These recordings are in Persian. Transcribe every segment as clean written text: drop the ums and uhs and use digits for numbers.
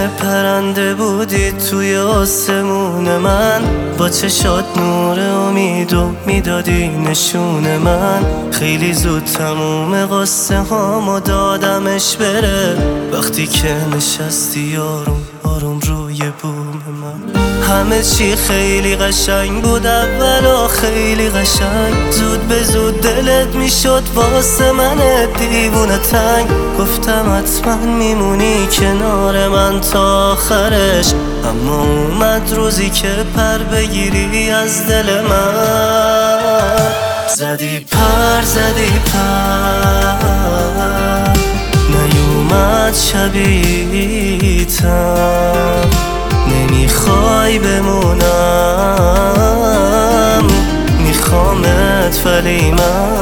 پرنده بودی توی آسمون من، با چشات نور امید و میدادی نشون من. خیلی زود تموم قصه هامو دادمش بره، وقتی که نشستی آروم آروم روی بوم من. همه چی خیلی قشنگ بود اولا، خیلی قشنگ. زود به زود دلت میشد واسه من دیوونه تنگ. گفتم حتما میمونی کنار من تا آخرش، اما اومد روزی که پر بگیری از دل من. زدی پر نیومد شبیه‌تم، نمیخوای بمونم، میخوامت ولی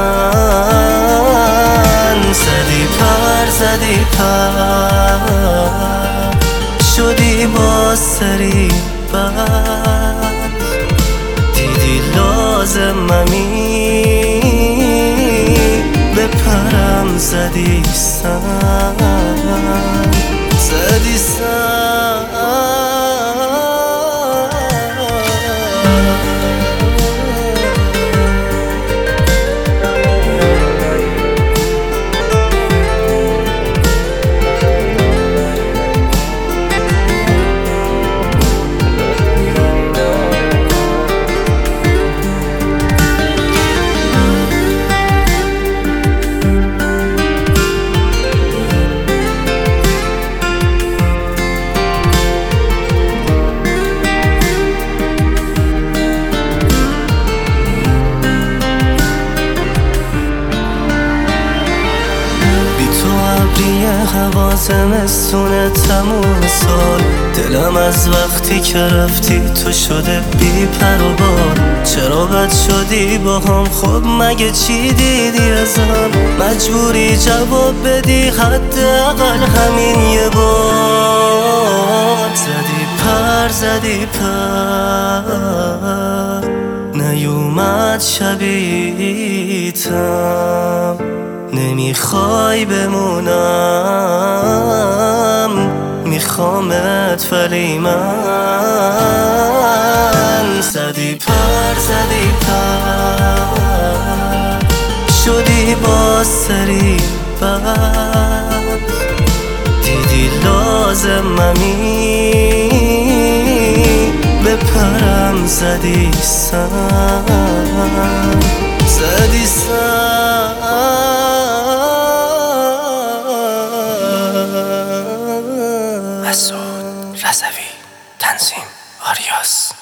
من. زدی پر شدی با سری بد، دیدی لازممی بپرم. زدی سر هوا زمستونه تموم سال. دلم از وقتی که رفتی تو شده بی پر و بال. چرا بد شدی با هم؟ خب مگه چی دیدی ازم؟ مجبوری جواب بدی حداقل همین یه بار. زدی پر نیومد شبیه‌تم، نمیخوای بمونم، میخوامت ولی من. زدی پر شدی با سری بد، دیدی لازممی بپرم. زدی سر مسعود رضوی، تنظیم آریاس.